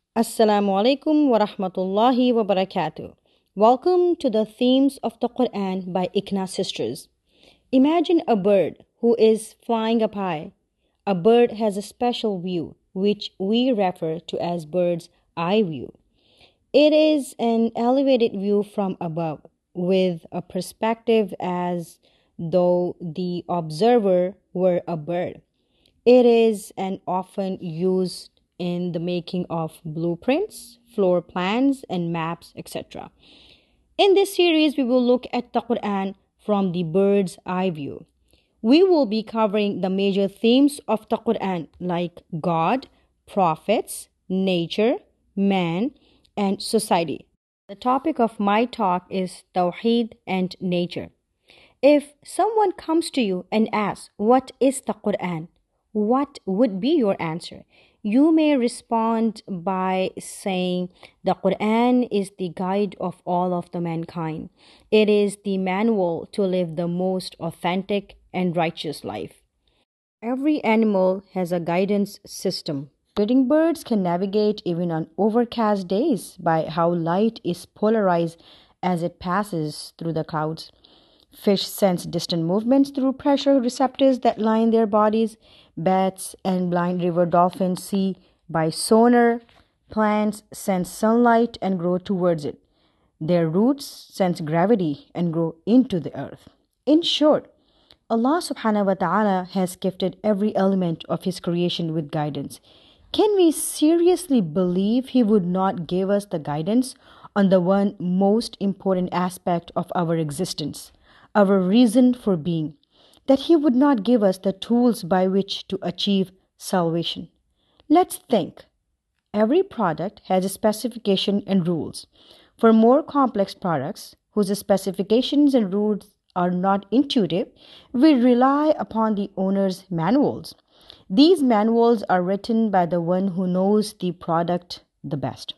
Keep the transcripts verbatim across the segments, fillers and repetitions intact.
Assalamu alaikum wa rahmatullahi wa barakatuh. Welcome to the Themes of the Quran by Ikna Sisters. Imagine a bird who is flying up high. A bird has a special view, which we refer to as bird's eye view. It is an elevated view from above, with a perspective as though the observer were a bird. It is and often used in the making of blueprints, floor plans, and maps, et cetera. In this series, we will look at the Quran from the bird's eye view. We will be covering the major themes of the Quran like God, prophets, nature, man, and society. The topic of my talk is Tawheed and nature. If someone comes to you and asks, "What is the Quran?" what would be your answer? You may respond by saying, "The Quran is the guide of all of the mankind. It is the manual to live the most authentic and righteous life." Every animal has a guidance system. Breeding birds can navigate even on overcast days by how light is polarized as it passes through the clouds. Fish sense distant movements through pressure receptors that line their bodies. Bats and blind river dolphins see by sonar. Plants sense sunlight and grow towards it. Their roots sense gravity and grow into the earth. In short, Allah subhanahu wa ta'ala has gifted every element of His creation with guidance. Can we seriously believe He would not give us the guidance on the one most important aspect of our existence, our reason for being, that He would not give us the tools by which to achieve salvation? Let's think. Every product has a specification and rules. For more complex products, whose specifications and rules are not intuitive, we rely upon the owner's manuals. These manuals are written by the one who knows the product the best.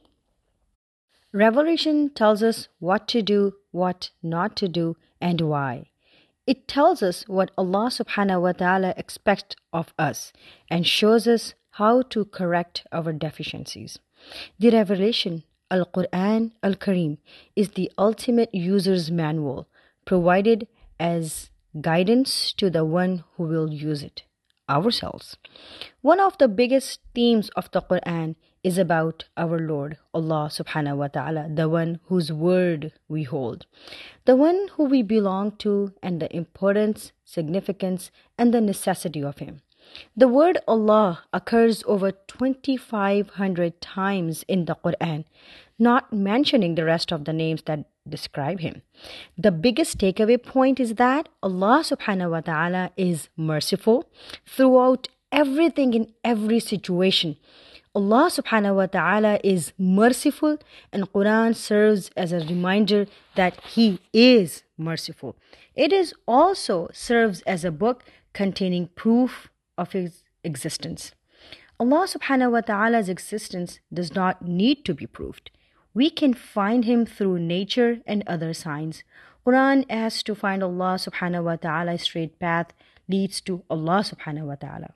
Revelation tells us what to do, what not to do, and why. It tells us what Allah subhanahu wa ta'ala expects of us and shows us how to correct our deficiencies. The revelation, Al-Quran Al-Kareem, is the ultimate user's manual, provided as guidance to the one who will use it, ourselves. One of the biggest themes of the Quran is about our Lord, Allah subhanahu wa ta'ala, the one whose word we hold, the one who we belong to, and the importance, significance, and the necessity of Him. The word Allah occurs over twenty-five hundred times in the Quran, not mentioning the rest of the names that describe Him. The biggest takeaway point is that Allah subhanahu wa ta'ala is merciful throughout everything in every situation. Allah subhanahu wa ta'ala is merciful, and Quran serves as a reminder that He is merciful. It is also serves as a book containing proof of His existence. Allah subhanahu wa ta'ala's existence does not need to be proved. We can find Him through nature and other signs. Quran asks to find Allah subhanahu wa ta'ala's straight path leads to Allah subhanahu wa ta'ala.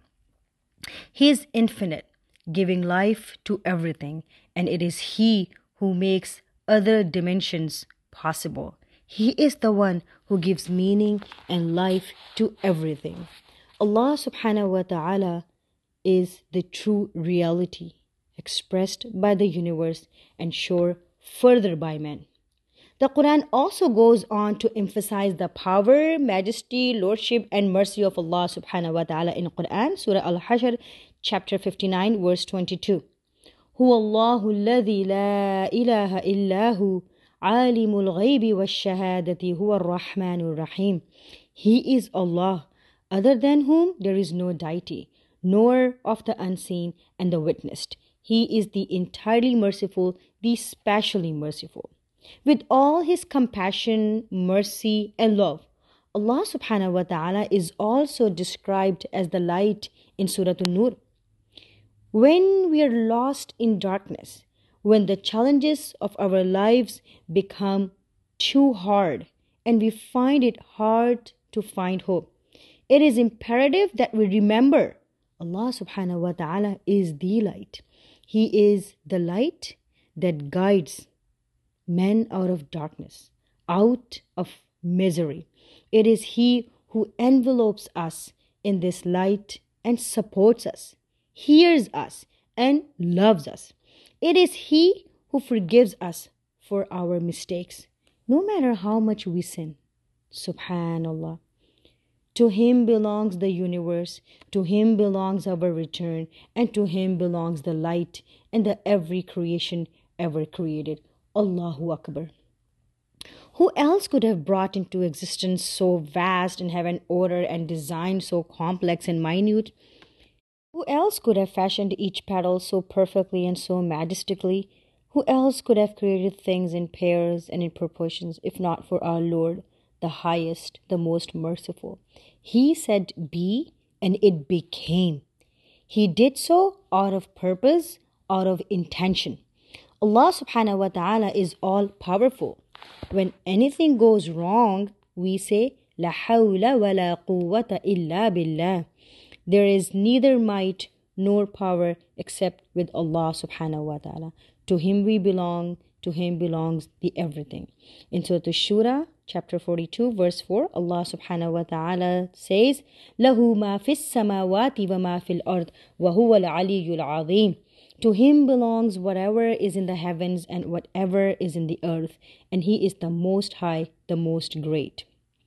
He is infinite, giving life to everything, and it is He who makes other dimensions possible. He is the one who gives meaning and life to everything. Allah subhanahu wa ta'ala is the true reality, expressed by the universe and shown further by men. The Quran also goes on to emphasize the power, majesty, lordship, and mercy of Allah subhanahu wa ta'ala in Quran, Surah Al-Hashr, chapter fifty-nine, verse twenty-two. هو الله الذي لا إله إلا هو عالم الغيب والشهادة هو الرحمن الرحيم. He is Allah, other than whom there is no deity, nor of the unseen and the witnessed. He is the entirely merciful, the specially merciful. With all His compassion, mercy, and love, Allah subhanahu wa ta'ala is also described as the light in Surah An-Nur. When we are lost in darkness, when the challenges of our lives become too hard and we find it hard to find hope, it is imperative that we remember Allah subhanahu wa ta'ala is the light. He is the light that guides men out of darkness, out of misery. It is He who envelopes us in this light and supports us, hears us, and loves us. It is He who forgives us for our mistakes, no matter how much we sin. Subhanallah. To Him belongs the universe, to Him belongs our return, and to Him belongs the light and the every creation ever created. Allahu Akbar. Who else could have brought into existence so vast and have an order and design so complex and minute? Who else could have fashioned each petal so perfectly and so majestically? Who else could have created things in pairs and in proportions, if not for our Lord, the highest, the most merciful? He said, be, and it became. He did so out of purpose, out of intention. Allah subhanahu wa ta'ala is all powerful. When anything goes wrong, we say, La hawla wa la quwwata illa billah. There is neither might nor power except with Allah subhanahu wa ta'ala. To Him we belong, to Him belongs the everything. In Surah Ash-Shura, chapter forty-two, verse four, Allah subhanahu wa ta'ala says, Lahu ma fis samawati wa ma fil ard, wa huwa al-aliyyul azim. To Him belongs whatever is in the heavens and whatever is in the earth, and He is the most high, the most great.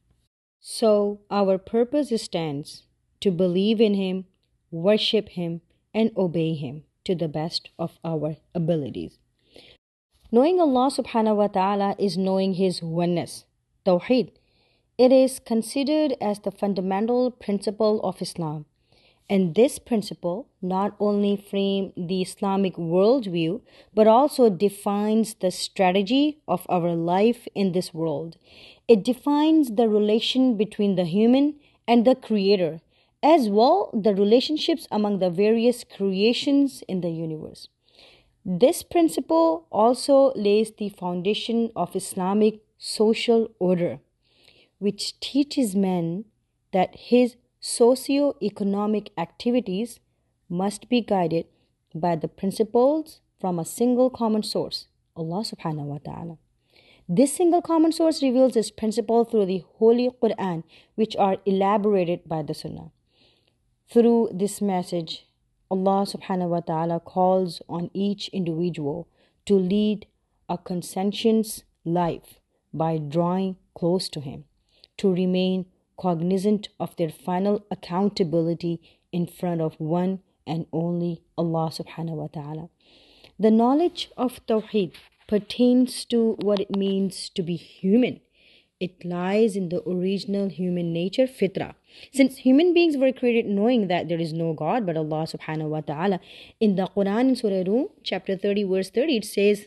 So our purpose stands to believe in Him, worship Him, and obey Him to the best of our abilities. Knowing Allah subhanahu wa ta'ala is knowing His oneness, Tawheed. It is considered as the fundamental principle of Islam. And this principle not only frames the Islamic worldview, but also defines the strategy of our life in this world. It defines the relation between the human and the Creator, as well the relationships among the various creations in the universe. This principle also lays the foundation of Islamic social order, which teaches men that his socio-economic activities must be guided by the principles from a single common source, Allah subhanahu wa ta'ala. This single common source reveals this principle through the Holy Quran, which are elaborated by the Sunnah. Through this message, Allah subhanahu wa ta'ala calls on each individual to lead a conscientious life by drawing close to Him, to remain cognizant of their final accountability in front of one and only Allah subhanahu wa ta'ala. The knowledge of Tawheed pertains to what it means to be human. It lies in the original human nature, fitra. Since human beings were created knowing that there is no God but Allah subhanahu wa ta'ala, in the Quran in Surah Rum, chapter thirty, verse thirty, it says,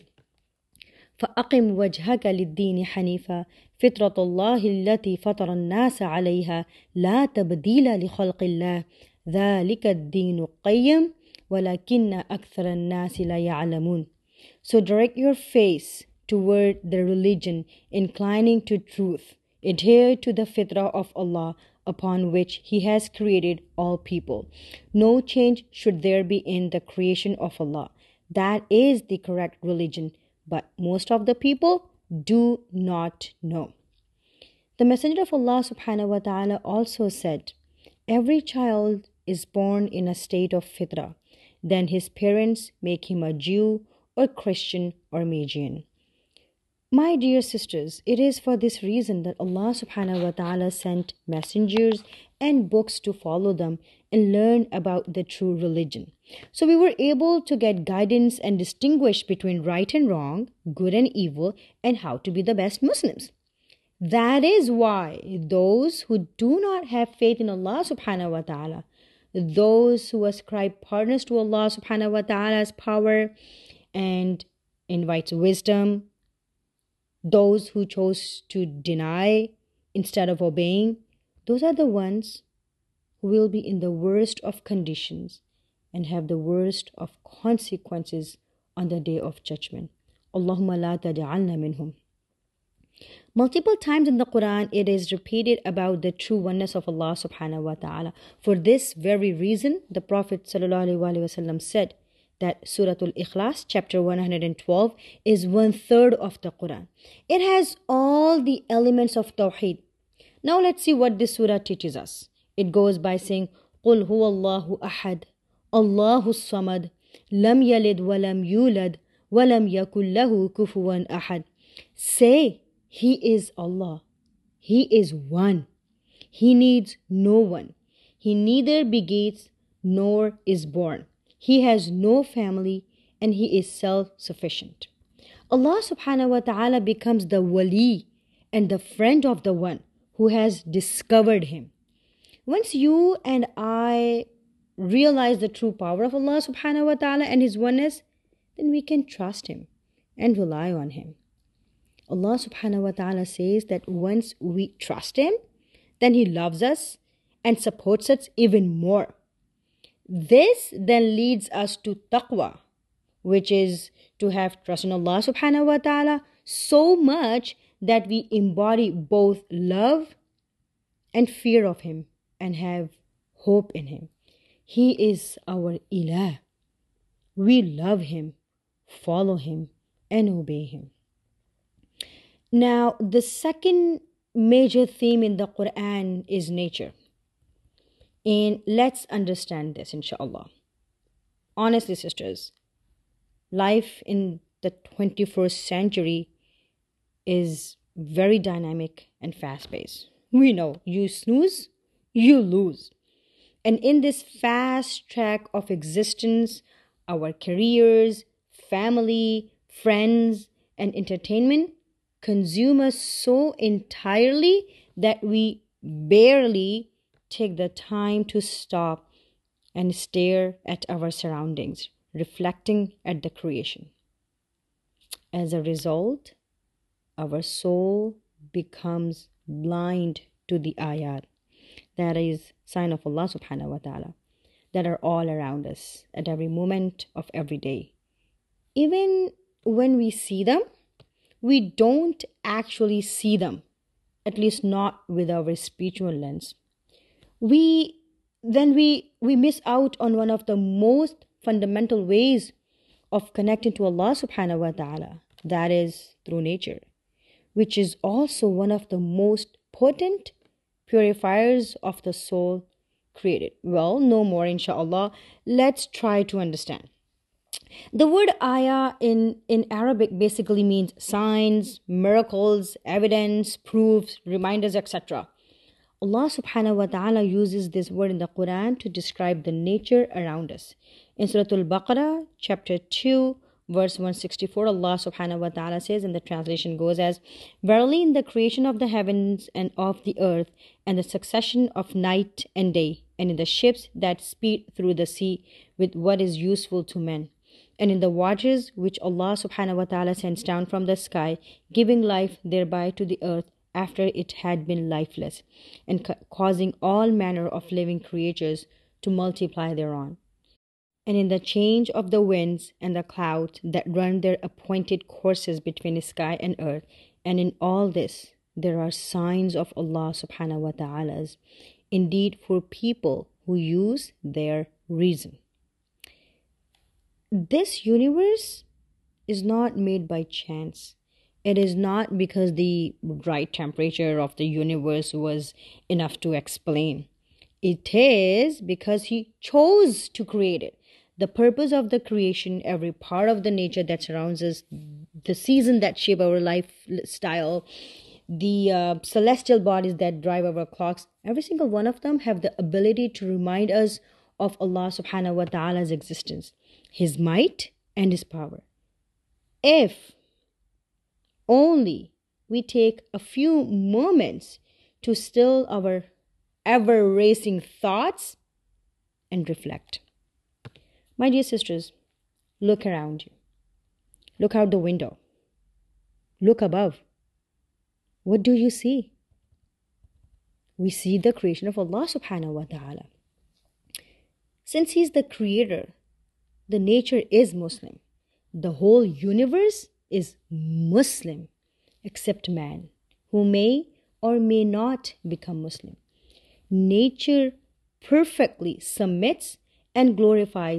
فَأَقِمْ وَجْهَكَ لِلدِّينِ حَنِيفًا فِطْرَةَ اللَّهِ الَّتِي فَطَرَ النَّاسَ عَلَيْهَا لَا تَبْدِيلَ لِخَلْقِ اللَّهِ ذَلِكَ الدِّينُ القَّيِّمُ وَلَكِنَّ أَكْثَرَ النَّاسِ لَا يَعْلَمُونَ. So direct your face toward the religion inclining to truth. Adhere to the fitrah of Allah upon which He has created all people. No change should there be in the creation of Allah. That is the correct religion, but most of the people do not know. The Messenger of Allah subhanahu wa ta'ala also said, every child is born in a state of fitrah. Then his parents make him a Jew or Christian or Magian. My dear sisters, it is for this reason that Allah subhanahu wa ta'ala sent messengers and books to follow them and learn about the true religion. So we were able to get guidance and distinguish between right and wrong, good and evil, and how to be the best Muslims. That is why those who do not have faith in Allah subhanahu wa ta'ala, those who ascribe partners to Allah subhanahu wa ta'ala's power and invites wisdom, those who chose to deny instead of obeying, those are the ones who will be in the worst of conditions and have the worst of consequences on the day of judgment. Allahumma la taj'alna minhum. Multiple times in the Quran, it is repeated about the true oneness of Allah subhanahu wa ta'ala. For this very reason, the Prophet sallallahu alaihi wasallam said that Surah Al-Ikhlas, chapter one hundred twelve, is one third of the Quran. It has all the elements of Tawheed. Now let's see what this surah teaches us. It goes by saying, قُلْ هُوَ اللَّهُ أَحَدٌ اللَّهُ الصَّمَدُ لَمْ يَلِدْ وَلَمْ يُولَدْ وَلَمْ يَكُنْ لَهُ كُفُوًا أَحَدٌ. Say, He is Allah. He is one. He needs no one. He neither begettes nor is born. He has no family and He is self-sufficient. Allah subhanahu wa ta'ala becomes the wali and the friend of the one who has discovered Him. Once you and I realize the true power of Allah subhanahu wa ta'ala and His oneness, then we can trust Him and rely on Him. Allah subhanahu wa ta'ala says that once we trust Him, then He loves us and supports us even more. This then leads us to taqwa, which is to have trust in Allah subhanahu wa ta'ala so much that we embody both love and fear of Him and have hope in Him. He is our ilah. We love Him, follow Him, and obey Him. Now, the second major theme in the Quran is nature. And let's understand this, inshallah. Honestly, sisters, life in the twenty-first century is very dynamic and fast-paced. We know you snooze, you lose. And in this fast track of existence, our careers, family, friends, and entertainment consume us so entirely that we barely take the time to stop and stare at our surroundings, reflecting at the creation. As a result, our soul becomes blind to the ayat, that is sign of Allah subhanahu wa ta'ala, that are all around us at every moment of every day. Even when we see them, we don't actually see them, at least not with our spiritual lens. We then we we miss out on one of the most fundamental ways of connecting to Allah subhanahu wa ta'ala, that is through nature, which is also one of the most potent purifiers of the soul created. Well, no more, inshallah. Let's try to understand. The word ayah in, in Arabic basically means signs, miracles, evidence, proofs, reminders, et cetera. Allah subhanahu wa ta'ala uses this word in the Quran to describe the nature around us. In Surah Al-Baqarah, chapter two, verse one sixty-four, Allah subhanahu wa ta'ala says, and the translation goes as, Verily in the creation of the heavens and of the earth, and the succession of night and day, and in the ships that speed through the sea with what is useful to men, and in the waters which Allah subhanahu wa ta'ala sends down from the sky, giving life thereby to the earth after it had been lifeless, and ca- causing all manner of living creatures to multiply thereon. And in the change of the winds and the clouds that run their appointed courses between the sky and earth, and in all this there are signs of Allah subhanahu wa ta'ala's, indeed for people who use their reason. This universe is not made by chance. It is not because the right temperature of the universe was enough to explain. It is because He chose to create it. The purpose of the creation, every part of the nature that surrounds us, the season that shape our lifestyle, the uh, celestial bodies that drive our clocks, every single one of them have the ability to remind us of Allah subhanahu wa ta'ala's existence, His might and His power. If only we take a few moments to still our ever-racing thoughts and reflect. My dear sisters, look around you. Look out the window. Look above. What do you see? We see the creation of Allah subhanahu wa ta'ala. Since He's the creator, the nature is Muslim. The whole universe is Muslim, except man, who may or may not become Muslim. Nature perfectly submits and glorifies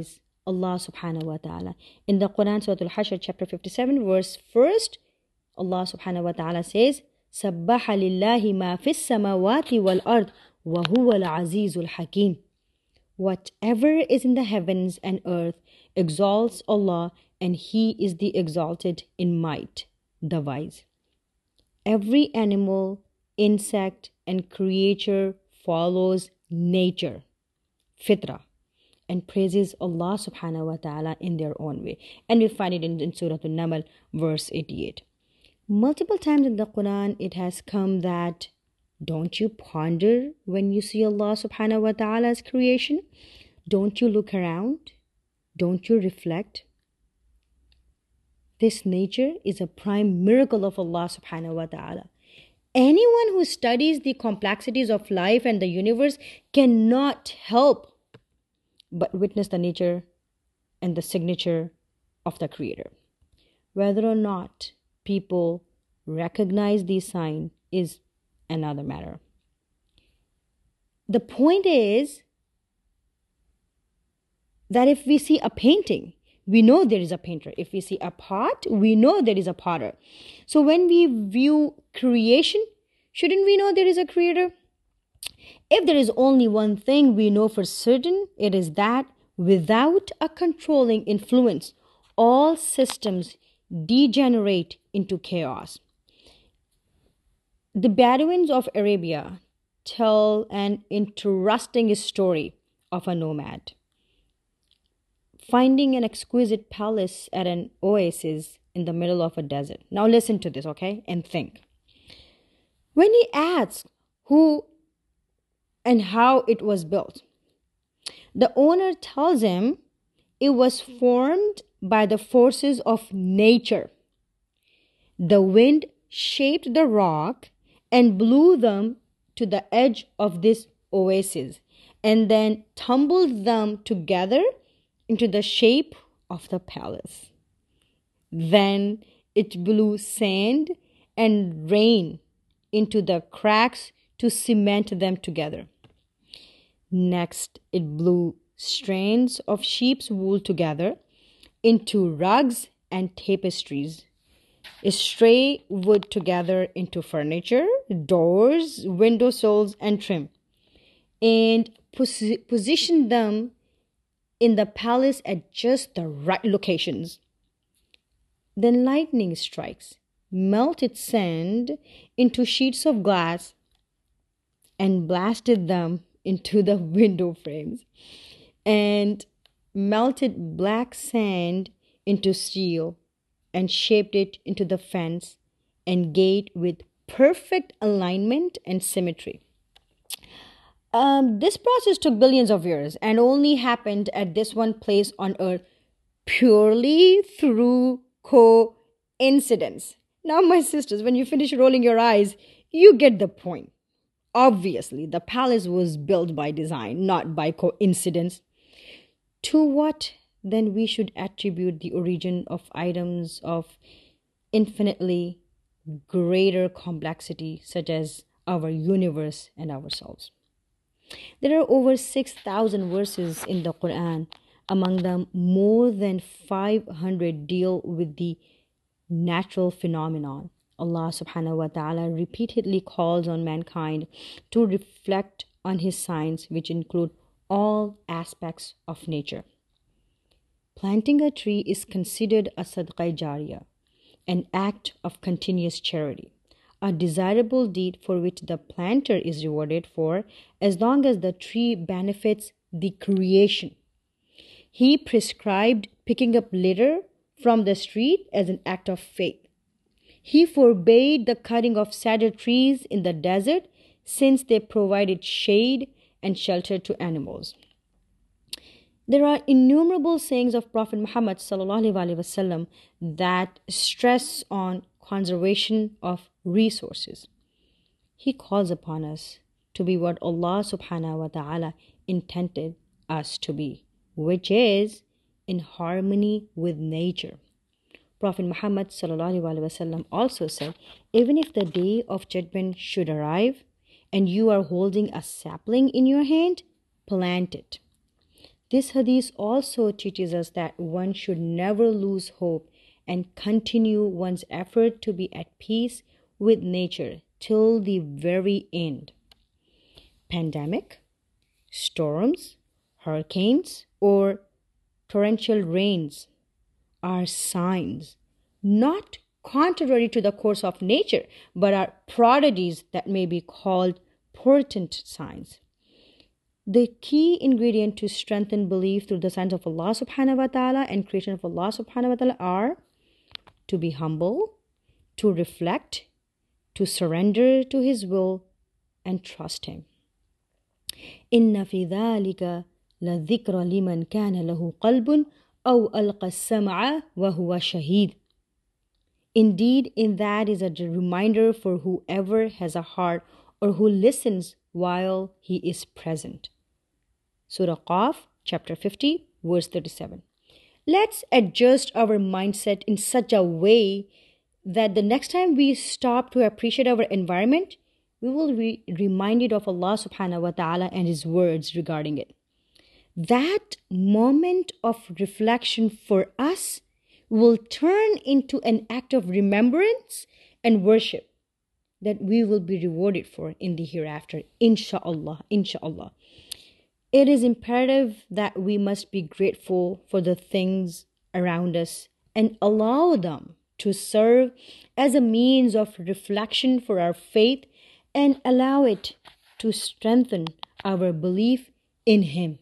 Allah subhanahu wa ta'ala. In the Quran, Surah Al-Hashr, chapter fifty-seven, verse first, Allah subhanahu wa ta'ala says, سَبَّحَ لِلَّهِ مَا فِي السَّمَاوَاتِ وَالْأَرْضِ وَهُوَ الْعَزِيزُ الْحَكِيمُ. Whatever is in the heavens and earth exalts Allah, and He is the exalted in might, the wise. Every animal, insect, and creature follows nature, fitra, and praises Allah subhanahu wa ta'ala in their own way. And we find it in, in Surah An-Naml, verse eighty-eight. Multiple times in the Quran, it has come that, don't you ponder when you see Allah subhanahu wa ta'ala's creation? Don't you look around? Don't you reflect? This nature is a prime miracle of Allah subhanahu wa ta'ala. Anyone who studies the complexities of life and the universe cannot help but witness the nature and the signature of the Creator. Whether or not people recognize these signs is another matter. The point is that if we see a painting, we know there is a painter. If we see a pot, we know there is a potter. So when we view creation, shouldn't we know there is a creator? If there is only one thing we know for certain, it is that without a controlling influence, all systems degenerate into chaos. The Bedouins of Arabia tell an interesting story of a nomad finding an exquisite palace at an oasis in the middle of a desert. Now listen to this, okay, and think. When he asks who and how it was built, the owner tells him it was formed by the forces of nature. The wind shaped the rock and blew them to the edge of this oasis, and then tumbled them together into the shape of the palace. Then it blew sand and rain into the cracks to cement them together. Next, it blew strands of sheep's wool together into rugs and tapestries, stray wood together into furniture, doors, window sills, and trim, and pos- positioned them in the palace at just the right locations. Then lightning strikes, melted sand into sheets of glass, and blasted them into the window frames, and melted black sand into steel, and shaped it into the fence and gate with perfect alignment and symmetry. Um, this process took billions of years and only happened at this one place on earth purely through coincidence. Now, my sisters, when you finish rolling your eyes, you get the point. Obviously, the palace was built by design, not by coincidence. To what then we should attribute the origin of items of infinitely greater complexity, such as our universe and ourselves? There are over six thousand verses in the Quran. Among them, more than five hundred deal with the natural phenomenon. Allah subhanahu wa ta'ala repeatedly calls on mankind to reflect on His signs, which include all aspects of nature. Planting a tree is considered a sadaqah jariyah, an act of continuous charity, a desirable deed for which the planter is rewarded for as long as the tree benefits the creation. He prescribed picking up litter from the street as an act of faith. He forbade the cutting of cedar trees in the desert since they provided shade and shelter to animals. There are innumerable sayings of Prophet Muhammad sallallahu alaihi wasallam that stress on conservation of resources. He calls upon us to be what Allah subhanahu wa ta'ala intended us to be, which is in harmony with nature. Prophet Muhammad sallallahu alaihi wasallam also said, even if the day of judgment should arrive and you are holding a sapling in your hand, plant it. This hadith also teaches us that one should never lose hope and continue one's effort to be at peace with nature till the very end. Pandemic, storms, hurricanes, or torrential rains are signs, not contrary to the course of nature, but are prodigies that may be called portent signs. The key ingredient to strengthen belief through the signs of Allah subhanahu wa ta'ala and creation of Allah subhanahu wa ta'ala are to be humble, to reflect, to surrender to His will, and trust Him. إِنَّ فِي ذَلِكَ لَذِكْرَ لِمَنْ كَانَ لَهُ قَلْبٌ أَوْ أَلْقَى السَّمْعَ وَهُوَ شَهِيدٌ. Indeed, in that is a reminder for whoever has a heart or who listens while he is present. Surah Qaf, chapter fifty, verse thirty-seven. Let's adjust our mindset in such a way that the next time we stop to appreciate our environment, we will be reminded of Allah subhanahu wa ta'ala and His words regarding it. That moment of reflection for us will turn into an act of remembrance and worship that we will be rewarded for in the hereafter, insha'Allah, insha'Allah. It is imperative that we must be grateful for the things around us and allow them to serve as a means of reflection for our faith and allow it to strengthen our belief in Him.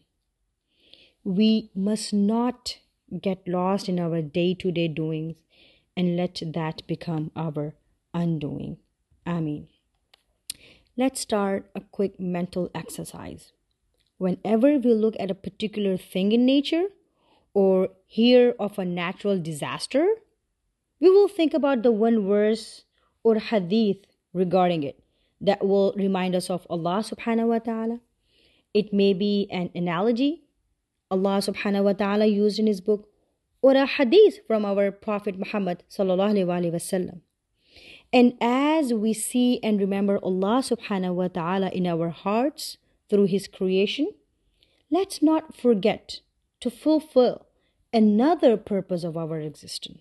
We must not get lost in our day-to-day doings and let that become our undoing. Ameen. Let's start a quick mental exercise. Whenever we look at a particular thing in nature or hear of a natural disaster, we will think about the one verse or hadith regarding it that will remind us of Allah subhanahu wa ta'ala. It may be an analogy Allah subhanahu wa ta'ala used in His book, or a hadith from our Prophet Muhammad sallallahu alaihi wasallam. And as we see and remember Allah subhanahu wa ta'ala in our hearts through His creation, let's not forget to fulfill another purpose of our existence,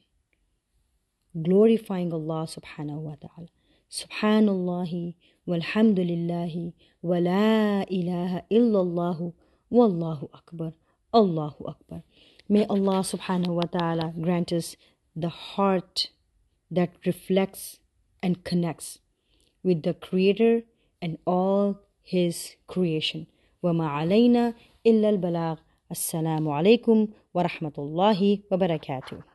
glorifying Allah subhanahu wa ta'ala. Subhanallahi walhamdulillahi wa la ilaha illallahu wallahu akbar. Allahu Akbar. May Allah subhanahu wa ta'ala grant us the heart that reflects and connects with the Creator and all His creation. وَمَا عَلَيْنَا إِلَّا الْبَلَاغِ. Assalamu alaikum wa rahmatullahi wa barakatuh.